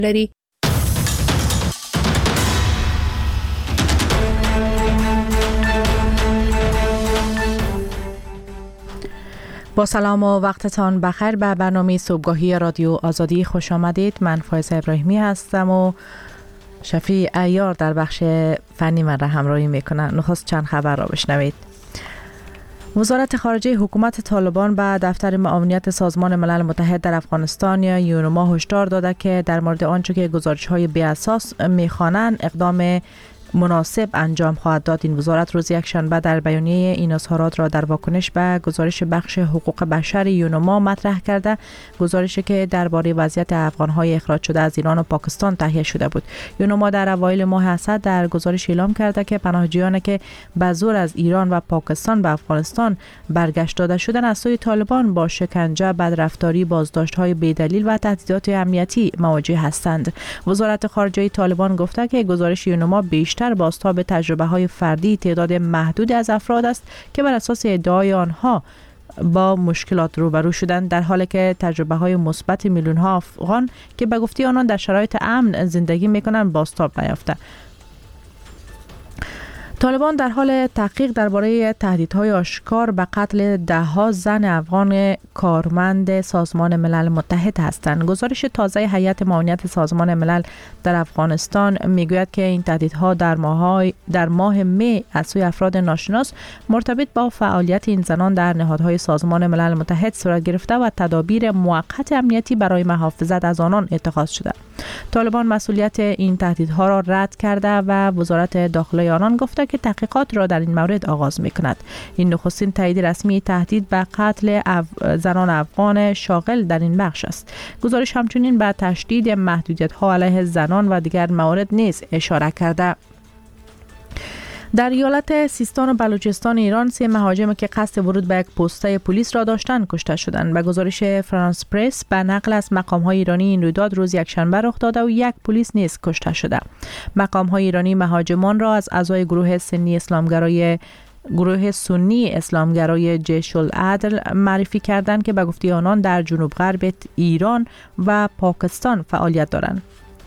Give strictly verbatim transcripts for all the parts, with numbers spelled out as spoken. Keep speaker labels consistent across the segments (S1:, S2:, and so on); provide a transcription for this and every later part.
S1: لري. با سلام و وقتتان بخیر به برنامه صبحگاهی رادیو آزادی خوش آمدید. من فایزه ابراهیمی هستم و شفیع عیار در بخش فنی من را همراهی میکنه. نخست چند خبر را بشنوید. وزارت خارجه حکومت طالبان به دفتر معاونیت سازمان ملل متحد در افغانستان یا یونما هشدار داده که در مورد آنچه که گزارش‌های بی اساس می‌خوانند اقدام مناسب انجام خواهد داد. این وزارت روز یکشنبه در بیانیه این اظهارات را در واکنش به گزارش بخش حقوق بشر یونما مطرح کرده، گزارشی که درباره وضعیت افغان‌های اخراج شده از ایران و پاکستان تهیه شده بود. یونما در اوایل ماه اسد در گزارش اعلام کرده که پناهجویانی که به زور از ایران و پاکستان به افغانستان برگشت داده شدند از سوی طالبان با شکنجه، بدرفتاری، بازداشت‌های بی‌دلیل و تهدیدات امنیتی مواجه هستند. وزارت خارجه طالبان گفته که گزارش یونما بیشتر بازتاب تجربه های فردی تعداد محدود از افراد است که بر اساس ادعای آنها با مشکلات روبرو شدند، در حالی که تجربه های مثبت میلیون ها افغان که به گفته آنان در شرایط امن زندگی میکنند بازتاب نیافته. طالبان در حال تحقیق درباره تهدیدهای آشکار به قتل ده‌ها زن افغان کارمند سازمان ملل متحد هستند. گزارش تازه هیئت معاونیت سازمان ملل در افغانستان میگوید که این تهدیدها در ماه در ماه می از سوی افراد ناشناس مرتبط با فعالیت این زنان در نهادهای سازمان ملل متحد صورت گرفته و تدابیر موقت امنیتی برای محافظت از آنان اتخاذ شده. طالبان مسئولیت این تهدیدها را رد کرده و وزارت داخله آنان گفته که تحقیقات را در این مورد آغاز می‌کند. این نخستین تایید رسمی تهدید به قتل اف... زنان افغان شاغل در این بخش است. گزارش همچنین به تشدید محدودیت‌ها علیه زنان و دیگر موارد نیز اشاره کرده. در ایالت سیستان و بلوچستان ایران سه مهاجم که قصد ورود به یک پسته پلیس را داشتند کشته شدند. به گزارش فرانس پرس به نقل از مقام‌های ایرانی این رویداد روز یکشنبه رخ داده و یک پلیس نیز کشته شده. مقام‌های ایرانی مهاجمان را از اعضای گروه سنی اسلامگرای گروه سنی اسلامگرای جیش العدل معرفی کردند که به گفته آنان در جنوب غرب ایران و پاکستان فعالیت دارند.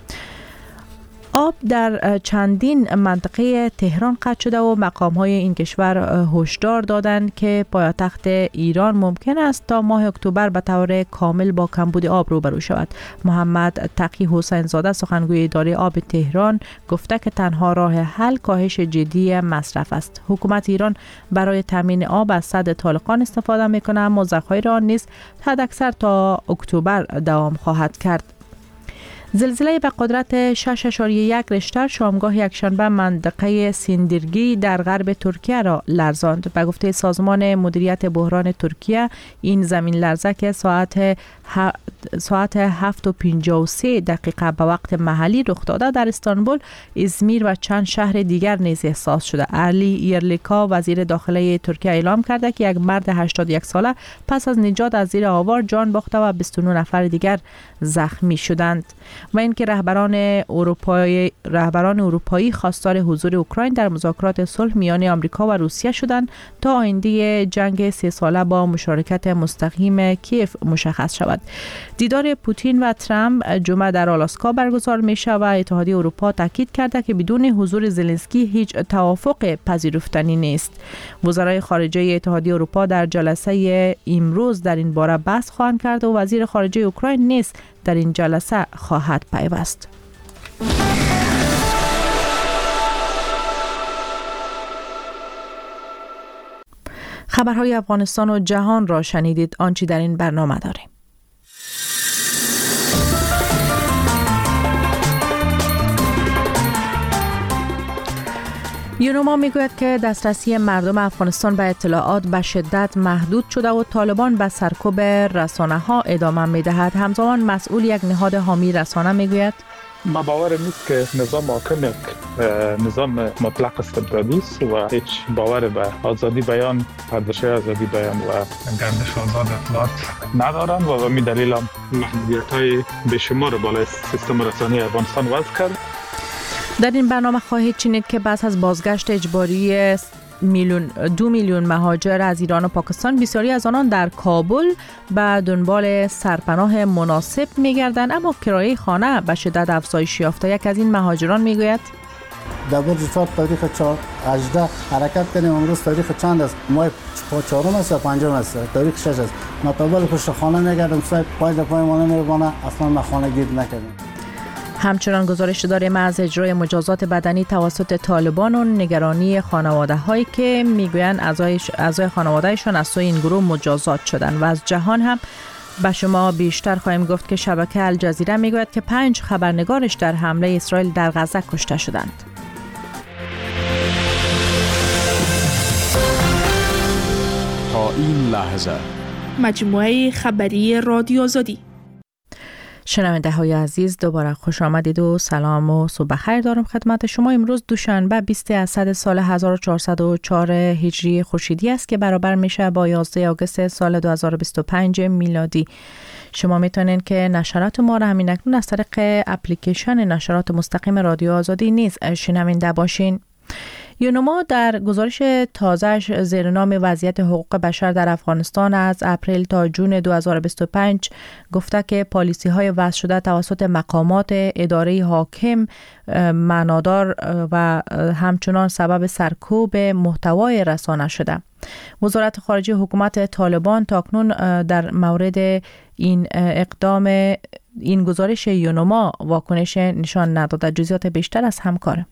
S1: آب در چندین منطقه تهران قطع شده و مقام‌های این کشور هشدار دادند که پایتخت ایران ممکن است تا ماه اکتبر به طور کامل با کمبود آب روبرو شود. محمد تقی حسین زاده سخنگوی اداره آب تهران گفته که تنها راه حل کاهش جدی مصرف است. حکومت ایران برای تامین آب از سد طالقان استفاده می‌کند، اما ذخایر آن نیز حداکثر تا اکتبر دوام خواهد کرد. زلزله به قدرت شش اشاریه یک ریشتر شامگاه یکشنبه منطقه سیندرگی در غرب ترکیه را لرزاند. به گفته سازمان مدیریت بحران ترکیه این زمین لرزه که ساعت ه... ساعت هفت و پنجاه و سه دقیقه به وقت محلی رخ داده در استانبول، ازمیر و چند شهر دیگر نیز احساس شده. علی ایرلیکا وزیر داخله ترکیه اعلام کرده که یک مرد هشتاد و یک ساله پس از نجات از زیر آوار جان باخته و بیست و نه نفر دیگر زخمی شدند. و اینکه رهبران اروپایی رهبران اروپایی خواستار حضور اوکراین در مذاکرات صلح میان آمریکا و روسیه شدند تا آینده جنگ سه ساله با مشارکت مستقیم کیف مشخص شود. دیدار پوتین و ترامپ جمعه در آلاسکا برگزار میشه و اتحادیه اروپا تاکید کرده که بدون حضور زلنسکی هیچ توافق پذیرفتنی نیست. وزرای خارجه اتحادیه اروپا در جلسه امروز در این باره بحث خواهند کرد و وزیر خارجه اوکراین نیز در این جلسه خواهد پیوست. خبرهای افغانستان و جهان را شنیدید. آنچه در این برنامه داریم. یونما میگوید که دسترسی مردم افغانستان به اطلاعات به شدت محدود شده و طالبان به سرکوب رسانه ها ادامه میدهد. همزمان مسئول یک نهاد حامی رسانه میگوید
S2: ما باور نیست که نظام حاکم یک نظام مطلق استبدادی است و هیچ باور به آزادی بیان، پرداش آزادی بیان و گردش آزاد اطلاعات ندارند و به این دلیل هم محدودیت‌های بیشمار بالای سیستم رسانه‌ای افغانستان وضع کرد.
S1: در این برنامه خواهید شنید که پس از بازگشت اجباری میلیون دو میلیون مهاجر از ایران و پاکستان، بسیاری از آنان در کابل به دنبال سرپناه مناسب می‌گردند، اما کرایه خانه به شدت افزایش یافته. یک از این مهاجران میگوید
S3: در برج چهار تاریخ چهار هجده حرکت کنیم. امروز تاریخ چند است؟ ماه چهارم است یا پنجم است؟ تاریخ شش است. ما تا بالا پشت خانه میگردم، صاحب پای در پای ما نمیرونه، اصلا ما خانه گیر نکردیم.
S1: همچنان گزارش داریم از اجرای مجازات بدنی توسط طالبان و نگرانی خانواده هایی که میگویند اعضای اعضای خانوادهشان از سوی این گروه مجازات شدند. و از جهان هم به شما بیشتر خواهیم گفت که شبکه الجزیره میگوید که پنج خبرنگارش در حمله اسرائیل در غزه کشته شدند.
S4: تا این لحظه
S5: مجموعه خبری رادیو آزادی.
S1: شنونده های عزیز، دوباره خوش آمدید و سلام و صبح بخیر دارم خدمت شما. امروز دوشنبه بیست اسد سال هزار و چهارصد و چهار هجری خورشیدی است که برابر میشه با یازده آگوست سال دو هزار و بیست و پنج میلادی. شما میتونین که نشرات ما را همین اکنون از طریق اپلیکیشن نشرات مستقیم رادیو آزادی نیز شنونده باشین. یونما در گزارش تازه‌اش زیر نام وضعیت حقوق بشر در افغانستان از اپریل تا جون دو هزار و بیست و پنج گفته که پالیسی‌های وضع شده توسط مقامات اداره حاکم معنادار و همچنان سبب سرکوب محتوای رسانه شده. وزارت خارجه حکومت طالبان تاکنون در مورد این اقدام این گزارش یونما واکنش نشان نداده. جزئیات بیشتر از همکارم.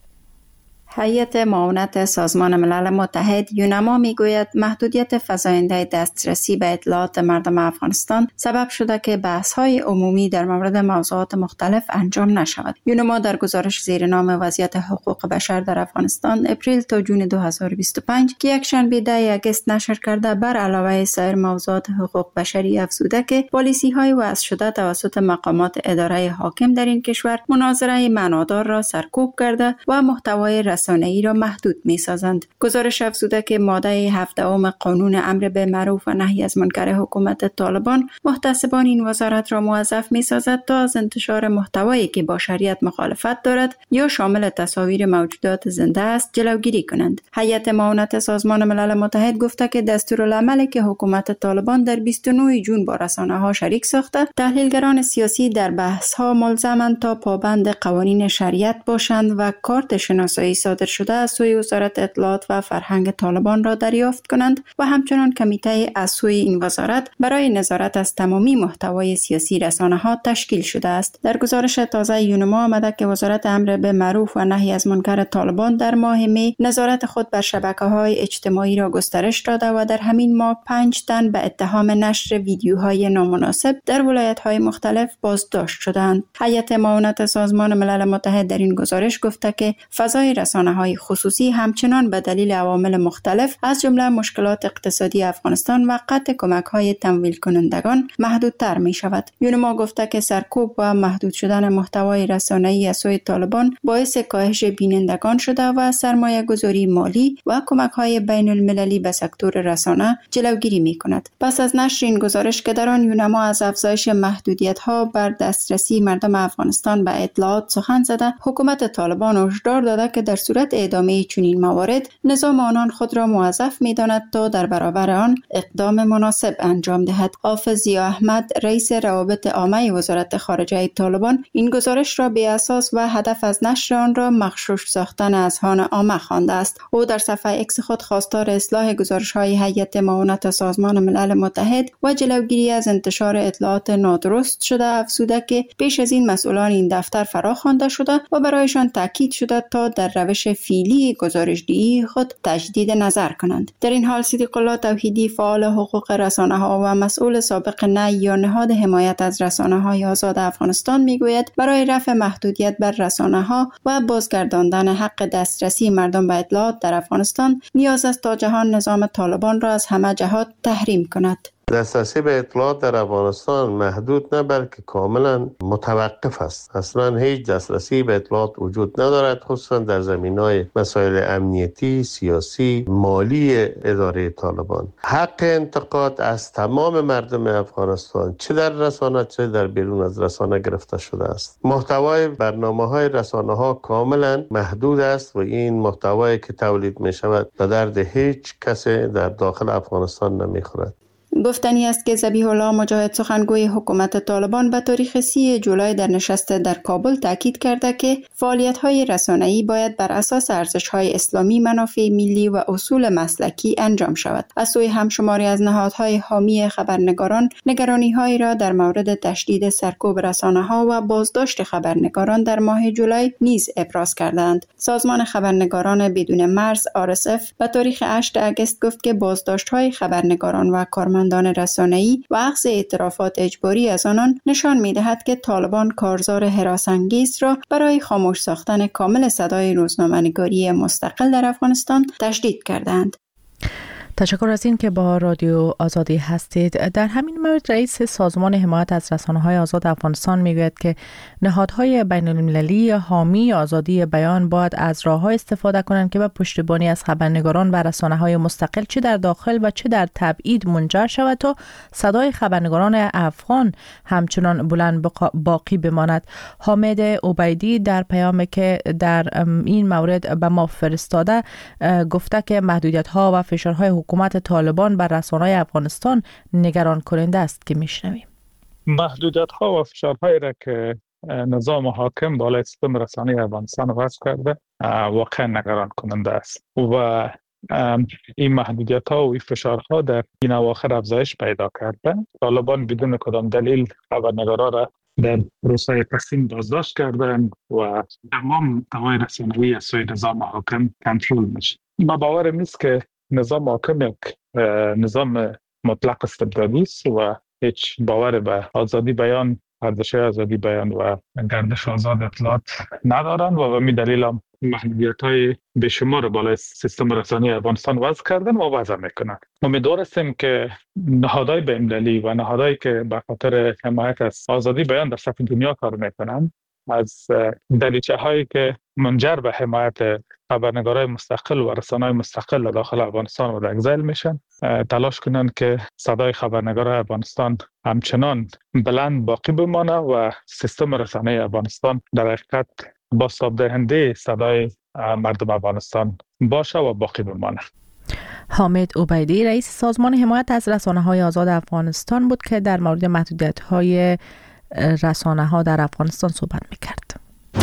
S6: هیئت معاونت سازمان ملل متحد یونما میگوید محدودیت فزاینده دسترسی به اطلاعات مردم افغانستان سبب شده که بحث‌های عمومی در مورد موضوعات مختلف انجام نشود. یونما در گزارش زیر نام وضعیت حقوق بشر در افغانستان اپریل تا جون دو هزار و بیست و پنج که یک شنبه ده آگوست نشر کرده، بر علاوه سایر موضوعات حقوق بشری افزوده که پالیسی‌های وضع شده توسط مقامات اداره حاکم در این کشور مناظره معنادار را سرکوب کرده و محتوای رسانه‌ای را محدود می‌سازند. گزارش افزوده که ماده هفدهم قانون امر به معروف و نهی از منکر حکومت طالبان محتسبان این وزارت را موظف می‌سازد تا از انتشار محتوایی که با شریعت مخالفت دارد یا شامل تصاویر موجودات زنده است جلوگیری کنند. هیئت معاونت سازمان ملل متحد گفته که دستورالعملی که حکومت طالبان در بیست و نه جون با رسانه‌ها شریک ساخته، تحلیلگران سیاسی در بحث‌ها ملزمند تا پابند قوانین شریعت باشند و کارت شناسایی صادر شده از سوی وزارت اطلاعات و فرهنگ طالبان را دریافت کنند و همچنان کمیته از سوی این وزارت برای نظارت از تمامی محتوای سیاسی رسانه‌ها تشکیل شده است. در گزارش تازه یونما آمده که وزارت امر به معروف و نهی از منکر طالبان در ماه می نظارت خود بر شبکه‌های اجتماعی را گسترش داده و در همین ماه پنج تن به اتهام نشر ویدیوهای نامناسب در ولایت‌های مختلف بازداشت شدند. هیئت معاونت سازمان ملل متحد در این گزارش گفته که فضای رسانه‌های خصوصی همچنان به دلیل عوامل مختلف از جمله مشکلات اقتصادی افغانستان و قطع کمک‌های تمویل کنندگان محدودتر می شود. یونما گفته که سرکوب و محدود شدن محتوای رسانه‌ای از سوی طالبان باعث کاهش بینندگان شده و سرمایه گذاری مالی و کمک‌های بین المللی به سکتور رسانه جلوگیری می کند. پس از نشر این گزارش که در آن یونما از افزایش محدودیت‌ها بر دسترسی مردم افغانستان به اطلاعات سخن زده، حکومت طالبان هشدار داده که در صورت ادامه چنین موارد نظام آنان خود را موظف می‌داند تا در برابر آن اقدام مناسب انجام دهد. حافظ ضیا احمد، رئیس روابط عامه وزارت خارجه طالبان، این گزارش را بی اساس و هدف از نشر آن را مغشوش ساختن اذهان عامه خوانده است. او در صفحه اکس خود خواستار اصلاح گزارش‌های هیئت معاونت سازمان ملل متحد و جلوگیری از انتشار اطلاعات نادرست شده افزوده که پیش از این مسئولان این دفتر فراخوانده شده و برایشان تاکید شده تا در روش فعلی گزارش‌دهی خود تجدید نظر کنند. در این حال صدیق الله توحیدی، فعال حقوق رسانه‌ها و مسئول سابق نی یا نهاد حمایت از رسانه‌های آزاد افغانستان میگوید برای رفع محدودیت بر رسانه‌ها و بازگرداندن حق دسترسی مردم به اطلاعات در افغانستان نیاز است تا جهان نظام طالبان را از همه جهات تحریم کند.
S7: دسترسی به اطلاعات در افغانستان محدود نه بلکه کاملا متوقف است. اصلا هیچ دسترسی به اطلاعات وجود ندارد، خصوصا در زمینه‌های مسائل امنیتی، سیاسی، مالی اداره طالبان. حق انتقاد از تمام مردم افغانستان چه در رسانه چه در بیرون از رسانه گرفته شده است. محتوای برنامه‌های رسانه‌ها کاملا محدود است و این محتوایی که تولید می‌شود به درد هیچ کسی در داخل افغانستان نمی‌خورد.
S6: گفتنی است که ذبیح الله مجاهد سخنگوی حکومت طالبان به تاریخ سی جولای در نشست در کابل تاکید کرده که فعالیت‌های رسانه‌ای باید بر اساس ارزش‌های اسلامی، منافع ملی و اصول مسلکی انجام شود. از سوی همشماری از نهادهای حامی خبرنگاران نگرانی‌هایی را در مورد تشدید سرکوب رسانه‌ها و بازداشت خبرنگاران در ماه جولای نیز ابراز کردند. سازمان خبرنگاران بدون مرز آر اس اف به تاریخ هشتم آگوست گفت که بازداشت‌های خبرنگاران و کارمندان رسانه‌ای و اخذ اعترافات اجباری از آنان نشان می‌دهد که طالبان کارزار هراس‌انگیز را برای خاموش ساختن کامل صدای روزنامه‌نگاری مستقل در افغانستان تشدید کردند.
S1: تشکر از این که با رادیو آزادی هستید. در همین مورد رئیس سازمان حمایت از رسانه‌های آزاد افغانستان میگوید که نهادهای بین‌المللی حامی آزادی بیان باید از راه‌های استفاده کنند که به پشتیبانی از خبرنگاران و رسانه‌های مستقل چه در داخل و چه در تبعید منجر شود تا صدای خبرنگاران افغان همچنان بلند باقی بماند. حامد عبیدی در پیامی که در این مورد به ما فرستاده گفته که محدودیت‌ها و فشارهای حکومت طالبان بر رسانه‌های افغانستان نگران کننده است که میشنویم.
S2: محدودیت‌ها و فشارهایی را که نظام حاکم بالای سیستم رسانه‌ای افغانستان وضع کرده واقعا نگران کننده است و این محدودیت‌ها و این فشارها در این اواخر افزایش پیدا کرده. طالبان بدون کدام دلیل خبرنگارا را در روزهای پسین بازداشت کردن و تمام توان رسانه‌ای از سوی نظام حاکم کنترل میشه. ما باورم نیست که نظام حاکم یک نظام مطلق استبدادی است و هیچ باور به آزادی بیان، ارزش آزادی بیان و گردش آزاد اطلاعات ندارند و به می دلیل هم محدودیت‌های بیشمار بالای سیستم رسانه‌ای افغانستان وضع کردن و وضع میکنند. امیدوار هستیم که نهادهای بین‌المللی و نهادهایی که به خاطر حمایت از آزادی بیان در سطح دنیا کار میکنند از دریچه‌هایی که منجر به حمایت خبرنگارای مستقل و رسانه‌های مستقل داخل افغانستان و در اگزیل میشن تلاش کنند که صدای خبرنگارای افغانستان همچنان بلند باقی بمانه و سیستم رسانه‌ای افغانستان در حقیقت بازتاب دهنده صدای مردم افغانستان باشه و باقی بمانه.
S1: حامد عبیدی رئیس سازمان حمایت از رسانه‌های آزاد افغانستان بود که در مورد محدودیت‌های رسانه‌ها در افغانستان صحبت می‌کرد.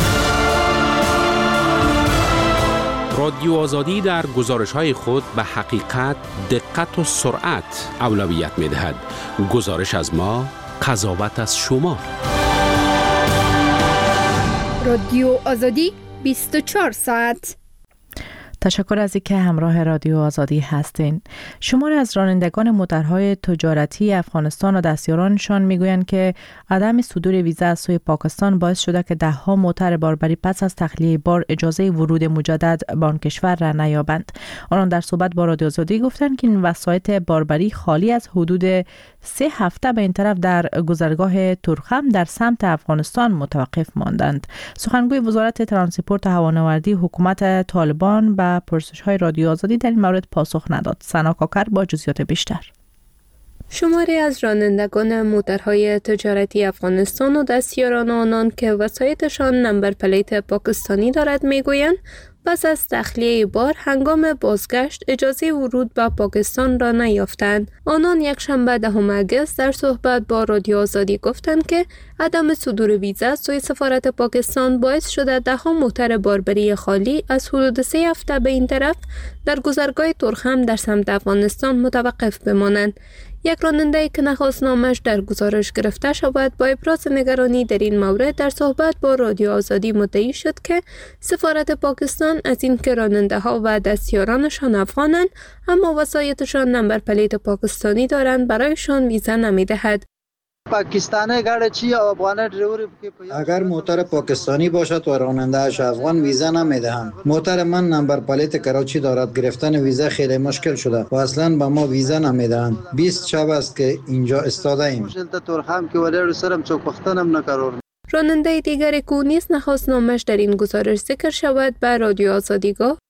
S8: رادیو آزادی در گزارش‌های خود به حقیقت، دقت و سرعت اولویت می‌دهد. گزارش از ما، قضاوت از شما.
S5: رادیو آزادی بیست و چهار ساعت.
S1: تشکر از اینکه همراه رادیو آزادی هستین. شماری از رانندگان موترهای تجارتی افغانستان و دستیارانشان میگویند که عدم صدور ویزا از سوی پاکستان باعث شده که ده ها موتر باربری پس از تخلیه بار اجازه ورود مجدد به آن کشور را نیابند. آنان در صحبت با رادیو آزادی گفتند که این وسایط باربری خالی از حدود سه هفته به این طرف در گذرگاه ترخم در سمت افغانستان متوقف ماندند. سخنگوی وزارت ترانسپورت و هوانوردی حکومت طالبان به پرسش‌های رادیو آزادی در این مورد پاسخ نداد. سنا کاکر با جزئیات بیشتر.
S9: شماری از رانندگان موترهای تجارتی افغانستان و دستیاران آنان که وسایطشان نمبر پلیت پاکستانی دارد میگویند پس از تخلیه بار هنگام بازگشت اجازه ورود به پاکستان را نیافتند. آنان یک شنبه دهم آگوست در صحبت با رادیو آزادی گفتند که عدم صدور ویزا سوی سفارت پاکستان باعث شده ده ها موتر باربری خالی از حدود سه هفته به این طرف در گذرگاه ترخم در سمت افغانستان متوقف بمانند. یک راننده که نخواست نامش در گزارش گرفته شود با ابراز نگرانی در این مورد در صحبت با رادیو آزادی مدعی شد که سفارت پاکستان از این که راننده ها و دستیارانشان افغانند اما وسایطشان نمبر پلیت پاکستانی دارند برایشان ویزا نمی دهد.
S10: پاکستانی گاڑی چی افغان ڈرایور
S11: اگر موتر پاکستانی باشد و راننده‌اش افغان ویزا نمیدهند. موتر من نمبر پلیت کراچی دارد، گرفتن ویزا خیلی مشکل شده و اصلا به ما ویزا نمیدهند. بیست شب است که اینجا استاده ایم.
S9: راننده دیگر کو نیز نخواست نامش در این گزارش ذکر شود به رادیو آزادی گفت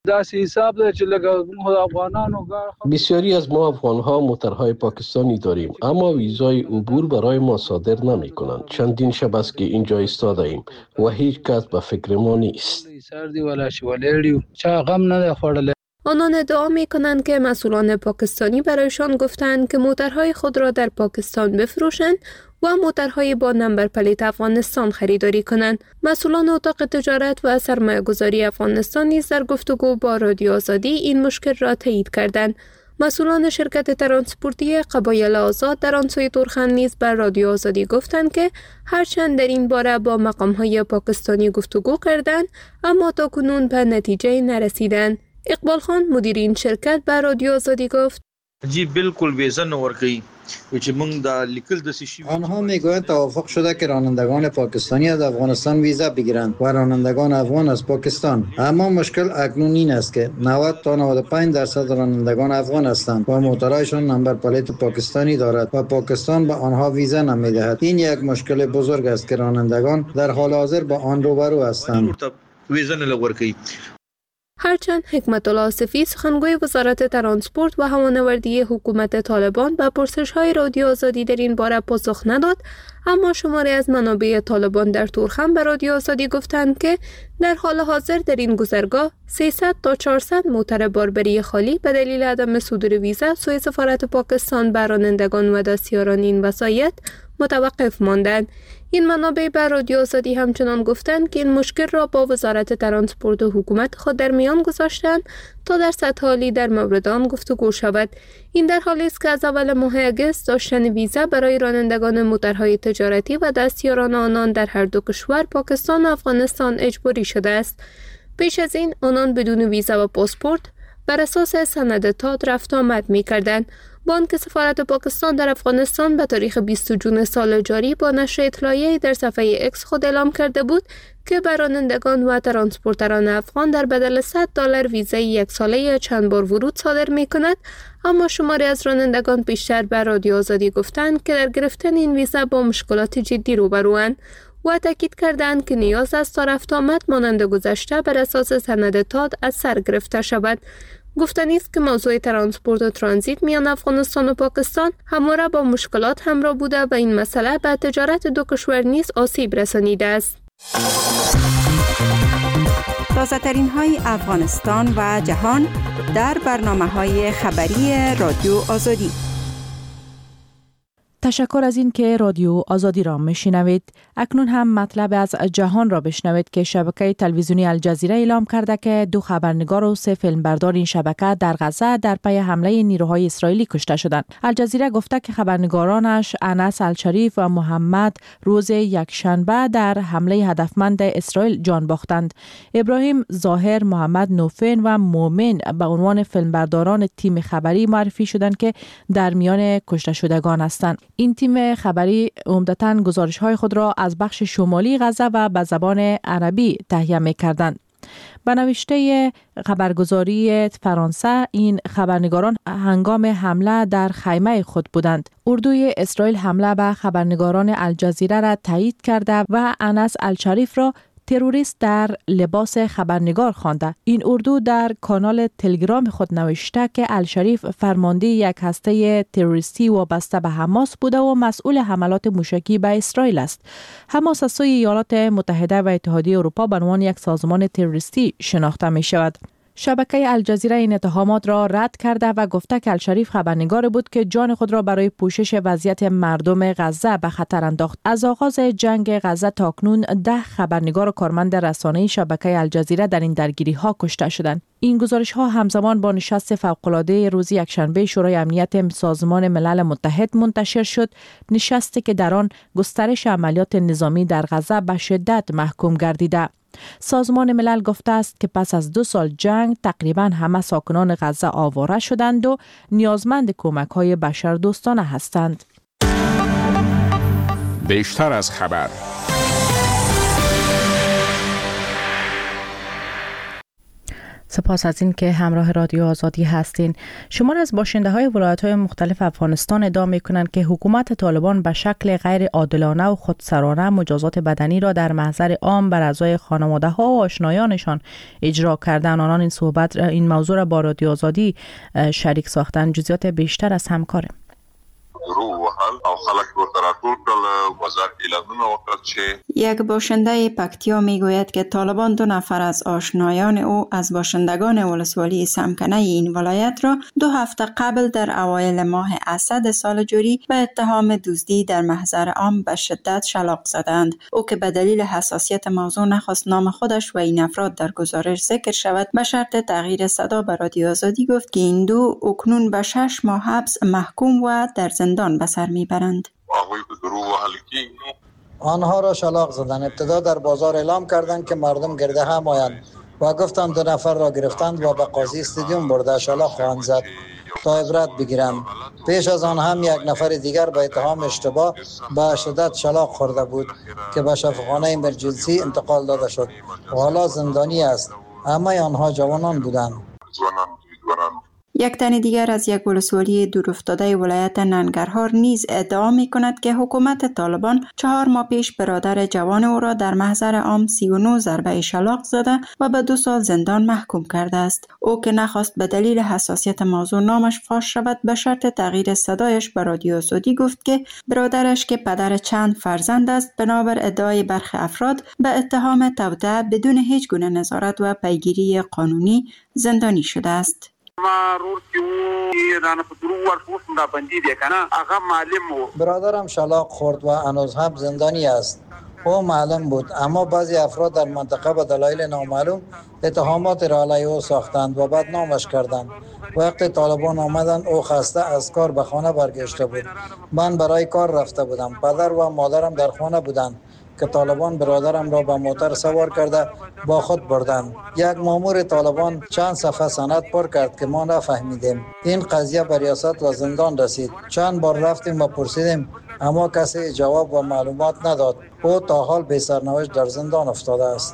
S12: بسیاری از ما افغان ها موترهای پاکستانی داریم، اما ویزای عبور برای ما صادر نمی کنند. چندین شب است که اینجا ایستاده ایم و هیچ کس به فکر ما نیست.
S9: آنان ادعا می کنند که مسئولان پاکستانی برایشان گفتند که موترهای خود را در پاکستان بفروشند و موترهای با نمبر پلیت افغانستان خریداری کنند. مسئولان اتاق تجارت و سرمایه گذاری افغانستان نیز در گفتگو با رادیو آزادی این مشکل را تایید کردند. مسئولان شرکت ترانسپورتی قبایل آزاد در آن سوی تورخم نیز بر رادیو آزادی گفتند که هرچند در این باره با مقامهای پاکستانی گفتگو کردند، اما تاکنون به نتیجه نرسیدند. اقبال خان مدیر این شرکت به رادیو آزادی گفت
S13: جی بالکل ویزا نورکی چې موږ د لیکل د سشي
S11: آنها میگویند توافق شده که رانندگان پاکستانی از افغانستان ویزا بگیرند و رانندگان افغان از پاکستان. اما مشکل اکنون این است که نود تا نود و پنج درصد رانندگان افغان هستند و موترایشان نمبر پلیت پاکستانی دارد و پاکستان به آنها ویزا نمیدهد. این یک مشکل بزرگ است که رانندگان در حال حاضر با آن روبرو هستند.
S13: ویزا نه ورکی.
S9: هرچند حکمت الله آصفی سخنگوی وزارت ترانسپورت و هوانوردی حکومت طالبان به پرسش‌های رادیو آزادی در این باره پاسخ نداد، اما شماری از منابع طالبان در تورخم به رادیو آزادی گفتند که در حال حاضر در این گذرگاه سیصد تا چهارصد موتر باربری خالی به دلیل عدم صدور ویزا سوی سفارت پاکستان بر رانندگان و دستیاران این وسایط متوقف ماندند. این منابع بر رادیو آزادی همچنان گفتند که این مشکل را با وزارت ترانسپورت و حکومت خود در میان گذاشتند تا در سطح عالی در مورد آن گفتگو شود. این در حالی است که از اول ماه اگست داشتن ویزا برای رانندگان موترهای تجارتی و دستیاران آنان در هر دو کشور پاکستان و افغانستان اجباری شده است. پیش از این آنان بدون ویزا و پاسپورت بر اساس سند تاد رفت آمد می‌کردند. بانک سفارت پاکستان در افغانستان به تاریخ بیست جون سال جاری با نشر اطلاعیه‌ای در صفحه اکس خود اعلام کرده بود که بر رانندگان و ترانسپورتران افغان در بدل صد دلار ویزای یک ساله چند بار ورود صادر می کند، اما شماری از رانندگان بیشتر بر رادیو آزادی گفتند که در گرفتن این ویزا با مشکلات جدی روبروند و تاکید کردند که نیاز است تا رفت آمد مانند گذشته بر اساس سند تاد از سر گرفته شود. گفتنی است که موضوع ترانسپورت و ترانزیت میان افغانستان و پاکستان همواره با مشکلات همراه بوده و این مسئله به تجارت دو کشور نیز آسیب رسانیده است.
S6: تازه ترین های افغانستان و جهان در برنامه های خبری رادیو آزادی.
S1: تشکر از این که رادیو آزادی را میشنوید. اکنون هم مطلب از جهان را بشنوید که شبکه تلویزیونی الجزیره اعلام کرده که دو خبرنگار و سه فیلمبردار این شبکه در غزه در پی حمله نیروهای اسرائیلی کشته شدند. الجزیره گفته که خبرنگارانش انس الشریف و محمد روز یکشنبه در حمله هدفمند اسرائیل جان باختند. ابراهیم ظاهر، محمد نوفین و مومن به عنوان فیلمبرداران تیم خبری معرفی شدند که در میان کشته شدگان هستند. این تیم خبری عمدتاً گزارش‌های خود را از بخش شمالی غزه و به زبان عربی تهیه می‌کردند. به نوشته خبرگزاری فرانسه این خبرنگاران هنگام حمله در خیمه خود بودند. اردوی اسرائیل حمله به خبرنگاران الجزیره را تایید کرده و انس الشریف را تروریست در لباس خبرنگار خوانده. این اردو در کانال تلگرام خود نوشته که الشریف فرمانده یک هسته تروریستی وابسته به حماس بوده و مسئول حملات موشکی به اسرائیل است. حماس از سوی ایالات متحده و اتحادیه اروپا به عنوان یک سازمان تروریستی شناخته می شود. شبکه الجزیره این اتهامات را رد کرده و گفته که الشریف خبرنگار بود که جان خود را برای پوشش وضعیت مردم غزه به خطر انداخت. از آغاز جنگ غزه تا اکنون ده خبرنگار و کارمند رسانه‌ای شبکه الجزیره در این درگیری ها کشته شدند. این گزارش ها همزمان با نشست فوق‌العاده روز یکشنبه شورای امنیت سازمان ملل متحد منتشر شد، نشستی که در آن گسترش عملیات نظامی در غزه به شدت محکوم گردیده. سازمان ملل گفته است که پس از دو سال جنگ تقریباً همه ساکنان غزه آواره شدند و نیازمند کمک‌های بشردوستانه هستند.
S4: بیشتر از خبر.
S1: سپاس از این که همراه رادیو آزادی هستین. شمار از باشنده های ولایت های مختلف افغانستان ادعا می کنند که حکومت طالبان به شکل غیر عادلانه و خودسرانه مجازات بدنی را در محضر عام بر اعضای خانواده ها و آشنایانشان اجرا کردن. آنان این صحبت این موضوع را با رادیو آزادی شریک ساختند. جزئیات بیشتر از همکارم.
S6: یک باشنده پکتیا میگوید که طالبان دو نفر از آشنایان او از باشندگان ولسوالی سمکنه این ولایت را دو هفته قبل در اوایل ماه اسد سال جاری به اتهام دزدی در محضر عام به شدت شلاق زدند. او که به دلیل حساسیت موضوع نخواست نام خودش و این افراد در گزارش ذکر شود، به شرط تغییر صدا به رادیو آزادی گفت که این دو اکنون به شش ماه حبس محکوم و در زندان به سر میبرند.
S11: آنها را شلاق زدند. ابتدا در بازار اعلام کردند که مردم گرده هم آیند و گفتند دو نفر را گرفتند و به قاضی استادیوم برده شلاق خواهند زد تا عبرت بگیرند. پیش از آن هم یک نفر دیگر به اتهام اشتباه به شدت شلاق خورده بود که به شفاخانه امرجنسی انتقال داده شد و حالا زندانی است. همه آنها جوانان بودند.
S6: یک تن دیگر از یک ولسوالی دورافتاده ولایت ننگرهار نیز ادعا می کند که حکومت طالبان چهار ماه پیش برادر جوان او را در محضر عام سی و نه ضربه شلاق زده و به دو سال زندان محکوم کرده است. او که نخواست به دلیل حساسیت موضوع نامش فاش شود، به شرط تغییر صدایش به رادیو آزادی گفت که برادرش که پدر چند فرزند است، بنابر ادعای برخی افراد به اتهام توطئه بدون هیچ گونه نظارت و پیگیری قانونی زندانی شده است.
S11: برادرم شلاق خورد و هنوز هم زندانی است. او معلم بود، اما بعضی افراد در منطقه به دلایل نامعلوم اتهامات را علیه او ساختند و بدنامش کردند. وقتی طالبان آمدند او خسته از کار به خانه برگشته بود. من برای کار رفته بودم. پدر و مادرم در خانه بودند که طالبان برادرم را به موتر سوار کرده با خود بردند. یک مامور طالبان چند صفحه سند پر کرد که ما نفهمیدیم. این قضیه به ریاست و زندان رسید. چند بار رفتیم و پرسیدیم اما کسی جواب و معلومات نداد. او تا حال بی سرنوشت در زندان افتاده است.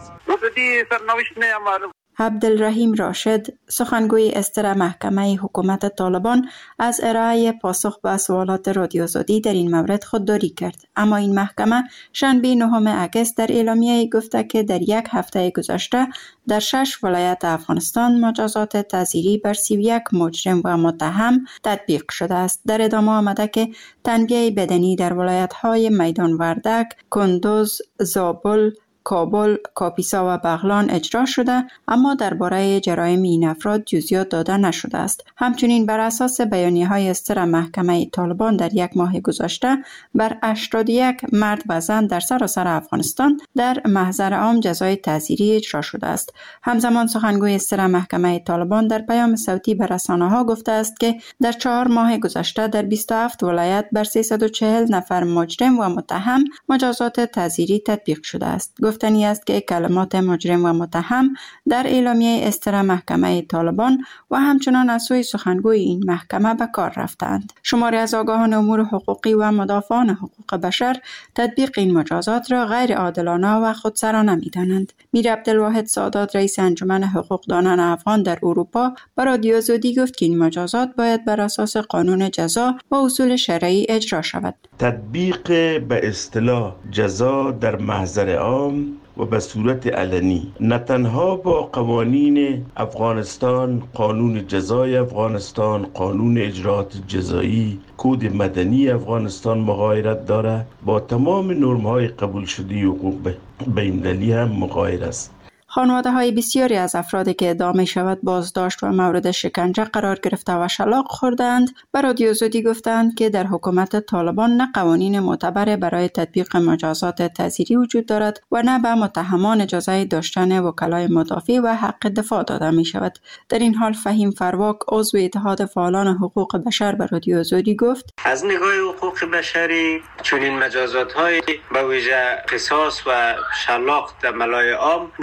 S6: عبدالرحیم راشد، سخنگوی استر محکمه حکومت طالبان، از ارائه پاسخ به سوالات رادیو آزادی در این مورد خودداری کرد. اما این محکمه شنبه نهم اگست در اعلامیه گفته که در یک هفته گذشته در شش ولایت افغانستان مجازات تعزیری بر سی و یک مجرم و متهم تطبیق شده است. در ادامه آمده که تنبیه بدنی در ولایت‌های میدان وردک، کندوز، زابل، کابل، کاپیسا و بغلان اجرا شده، اما درباره جرایم این افراد جزئیات داده نشده است. همچنین بر اساس بیانیه‌های استر محکمه طالبان در یک ماه گذشته بر هشتاد و یک مرد و زن در سراسر افغانستان در محضر عام جزای تعزیری اجرا شده است. همزمان سخنگوی استر محکمه طالبان در پیام صوتی به رسانه‌ها گفته است که در چهار ماه گذشته در بیست و هفت ولایت بر سیصد و چهل نفر مجرم و متهم مجازات تعزیری تطبیق شده است. گفتنی است که کلمات مجرم و متهم در اعلامیه استر محکمه طالبان و همچنان از سوی سخنگوی این محکمه به کار رفتند. شماری از آگاهان امور حقوقی و مدافعان حقوق بشر تطبیق این مجازات را غیر عادلانه و خودسرانه می‌دانند. میر عبدالواحد سادات، رئیس انجمن حقوقدانان افغان در اروپا، به رادیو آزادی گفت که این مجازات باید بر اساس قانون جزا و اصول شرعی اجرا شود.
S14: تطبیق به اصطلاح جزا در محضر عام و به صورت علنی نه تنها با قوانین افغانستان، قانون جزای افغانستان، قانون اجرات جزایی، کد مدنی افغانستان مغایرت دارد، با تمام نرم‌های قبول شده حقوق بین‌المللی هم مغایر است.
S6: خانواده های بسیاری از افرادی که ادعا می شود بازداشت و مورد شکنجه قرار گرفته و شلاق خوردند به رادیو آزادی گفتند که در حکومت طالبان نه قوانین معتبر برای تطبیق مجازات تعزیری وجود دارد و نه به متهمان اجازه داشتن وکلای مدافع و حق دفاع داده می شود. در این حال فهیم فرواک، عضو اتحاد فعالان حقوق بشر به رادیو آزادی گفت:
S15: از نگاه حقوق بشری چنین مجازات های به ویژه قصاص و شلاق در ملای عام نقض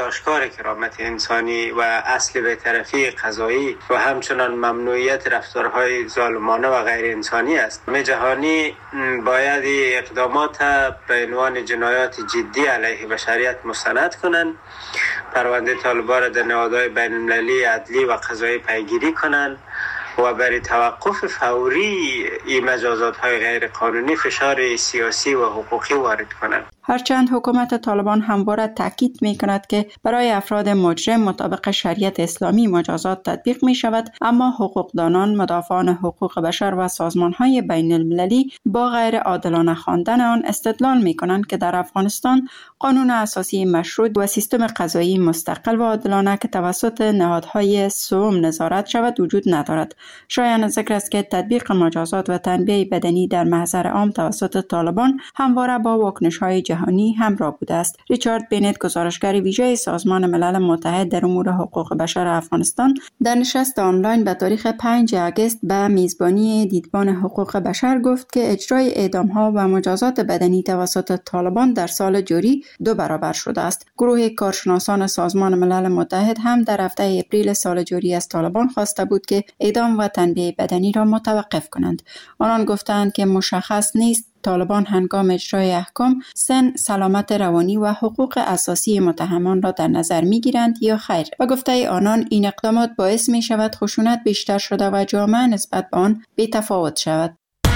S15: آشکار کرامت انسانی و اصل بی‌طرفی قضایی و همچنان ممنوعیت رفتارهای ظالمانه و غیر انسانی است. جامعه جهانی باید اقدامات به عنوان جنایات جدی علیه بشریت مستند کنند، پرونده طالبان را در نهادهای بین المللی عدلی و قضایی پیگیری کنند و برای توقف فوری این مجازات های غیر قانونی فشار سیاسی و حقوقی وارد کنند.
S6: هرچند حکومت طالبان همواره تاکید می کند که برای افراد مجرم مطابق شریعت اسلامی مجازات تطبیق می شود، اما حقوقدانان، مدافعان حقوق بشر و سازمان های بین المللی با غیر عادلانه خواندن آن استدلال می کنند که در افغانستان قانون اساسی مشروط و سیستم قضایی مستقل و عادلانه که توسط نهادهای سوم نظارت شود وجود ندارد. شایان ذکر است که تطبیق مجازات و تنبیه بدنی در محضر عام توسط طالبان همواره با واکنش‌های جهانی همراه بوده است. ریچارد بینت، گزارشگر ویژه سازمان ملل متحد در امور حقوق بشر افغانستان، در نشست آنلاین به تاریخ پنجم آگوست به میزبانی دیدبان حقوق بشر گفت که اجرای اعدام‌ها و مجازات بدنی توسط طالبان در سال جاری دو برابر شده است. گروه کارشناسان سازمان ملل متحد هم در هفته اپریل سال جاری از طالبان خواسته بود که اعدام و تنبیه بدنی را متوقف کنند. آنان گفتند که مشخص نیست طالبان هنگام اجرای احکام سن، سلامت روانی و حقوق اساسی متهمان را در نظر می گیرند یا خیر و گفته آنان این اقدامات باعث می شود خشونت بیشتر شده و جامعه نسبت به آن بی‌تفاوت شود.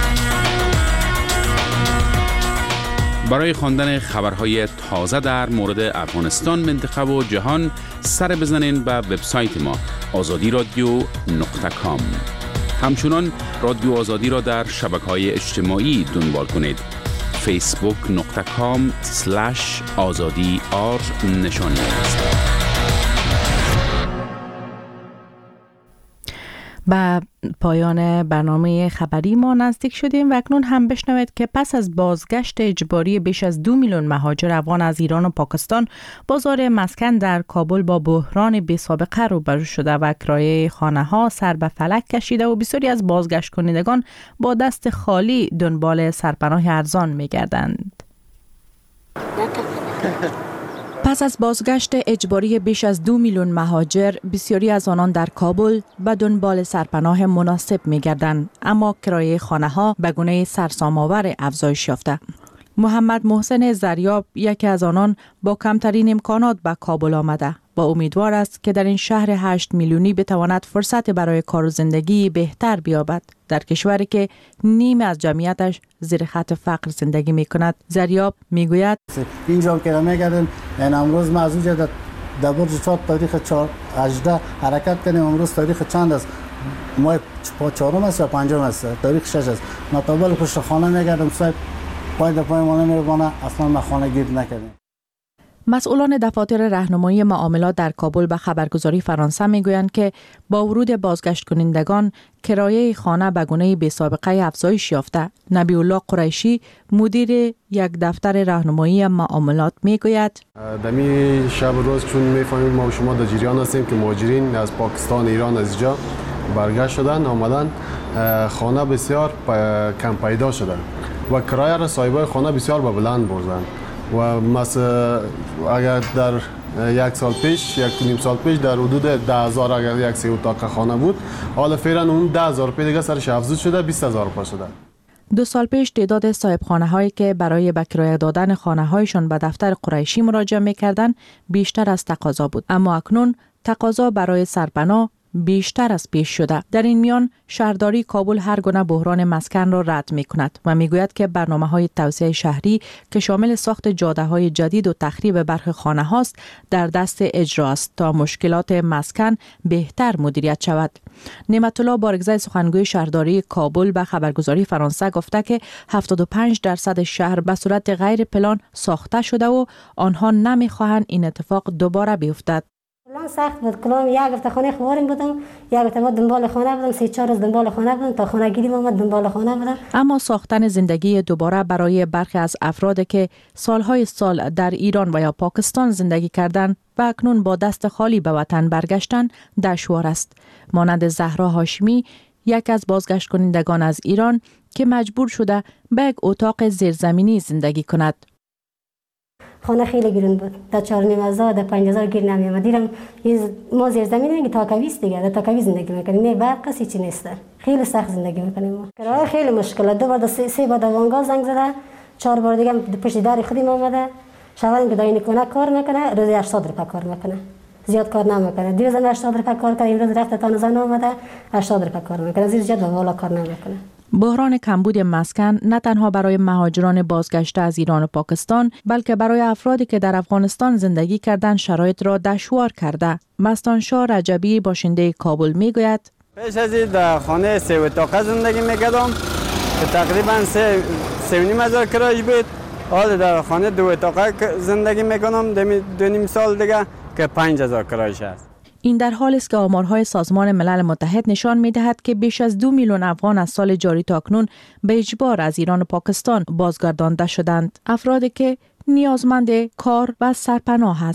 S8: برای خواندن خبرهای تازه در مورد افغانستان، منطقه و جهان سر بزنین به وبسایت ما آزادی رادیو نقطه کام. همچنان رادیو آزادی را در شبکه‌های اجتماعی دنبال کنید. فیسبوک نقطه کام سلش آزادی آر نشانی است.
S1: به پایان برنامه خبری ما نزدیک شدیم و اکنون هم بشنوید که پس از بازگشت اجباری بیش از دو میلیون مهاجر افغان از ایران و پاکستان، بازار مسکن در کابل با بحران بی سابقه روبرو شده و کرایه خانه ها سر به فلک کشیده و بسیاری از بازگشت کنندگان با دست خالی دنبال سرپناه ارزان می گردند. پس از بازگشت اجباری بیش از دو میلیون مهاجر، بسیاری از آنان در کابل به دنبال سرپناه مناسب می‌گردند، اما کرایه خانه‌ها به گونه سرسام‌آور افزایش یافته. محمد محسن زریاب یکی از آنان با کمترین امکانات به کابل آمده و امیدوار است که در این شهر هشت میلیونی بتواند فرصت برای کار و زندگی بهتر بیابد. در کشوری که نیم از جمعیتش زیر خط فقر زندگی می کند. زریاب می گوید
S3: اینجا که میگردن این امروز ما از اونجا در برج فات تاریخ هجده حرکت کنیم. امروز تاریخ چند است؟ ما چهارم است یا پنجم است؟ تاریخ شش است. ما تا بالا پشت خانه میگردم، صاحب پای در پای ما نمیبانه، اصلا ما خانه گیر نکردیم.
S1: مسئولان دفاتر راهنمایی معاملات در کابل به خبرگزاری فرانسه میگویند که با ورود بازگشت کنندگان کرایه خانه به گونه بی سابقه افزایش یافته. نبی الله قریشی مدیر یک دفتر راهنمایی معاملات میگوید
S16: دمی شب روز چون میفهمیم ما و شما در جریان هستیم که مهاجرین از پاکستان، ایران از اینجا برگشت شدن، آمدن، خانه بسیار کم پیدا شده و کرایه را صاحبای خانه بسیار به بلند بردند و مثلا اگر در یک سال پیش، یک نیم سال پیش در حدود ده هزار اگر یک سه اتاق خانه بود، حالا فعلا اون ده هزار روپیه دیگه سرش افزود شده، بیست هزار روپیه شده.
S1: دو سال پیش تعداد صاحب خانه هایی که برای به کرایه دادن خانه هایشان به دفتر قریشی مراجعه می‌کردند بیشتر از تقاضا بود، اما اکنون تقاضا برای سرپناه بیشتر از پیش شده. در این میان شهرداری کابل هر گونه بحران مسکن را رد می کند و می گوید که برنامه های توسعه شهری که شامل ساخت جاده های جدید و تخریب برخی خانه هاست در دست اجرا است تا مشکلات مسکن بهتر مدیریت شود. نعمت الله بارگزای سخنگوی شهرداری کابل به خبرگزاری فرانسه گفته که هفتاد و پنج درصد شهر به صورت غیر پلان ساخته شده و آنها نمی خواهند این اتفاق دوباره بیفتد.
S17: پلان سخت بود. کلام یک هفته خانه خواریم بودم، یک هفته ما دنبال خانه بودم، سه چهار روز دنبال خانه بودم تا خانه گیری ما دنبال خانه بودم.
S1: اما ساختن زندگی دوباره برای برخی از افراد که سالهای سال در ایران و یا پاکستان زندگی کردند و اکنون با دست خالی به وطن برگشتن دشوار است. مانند زهرا هاشمی، یک از بازگشت کنندگان از ایران که مجبور شده به یک اتاق زیرزمینی زندگی کند.
S17: خانه خیلی گرون بود. تا چهار و نیم هزار، تا پنج هزار گیر نمی آمد. دیدم ما زیر زمین که تاکاویست دیگه، تا تاکاوی زندگی میکنیم. نه برق کسی چی نیست. خیلی سخت زندگی میکنیم ما. کرایه خیلی مشکله. دو بار سه, سه بار وانگا زنگ زده، چهار بار دیگه پشت در خودم آمده. شوال که داین کنه کار میکنه، روزی هشتاد روپیه کار میکنه. زیاد کار نمیکنه. دیروز هشتاد روپیه کار کرد، امروز رفت تا نزن آمده، هشتاد روپیه کار میکنه. زیر جد والا کار نمیکنه.
S1: بحران کمبود مسکن نه تنها برای مهاجران بازگشته از ایران و پاکستان بلکه برای افرادی که در افغانستان زندگی کردن شرایط را دشوار کرده. مستانشاه رجبی باشنده کابل میگوید
S18: پیش از این در خانه سه اتاقه زندگی میکردم که تقریبا سه سه و نیم هزار کرایش بود. حالا در خانه دو اتاقه زندگی میکنم دو نیم سال دیگه که پنج هزار کرایش است.
S1: این در حالی است که آمارهای سازمان ملل متحد نشان می‌دهد که بیش از دو میلیون افغان از سال جاری تا اکنون به اجبار از ایران و پاکستان بازگردانده شدند. افرادی که نیازمند کار و سرپناه هستند.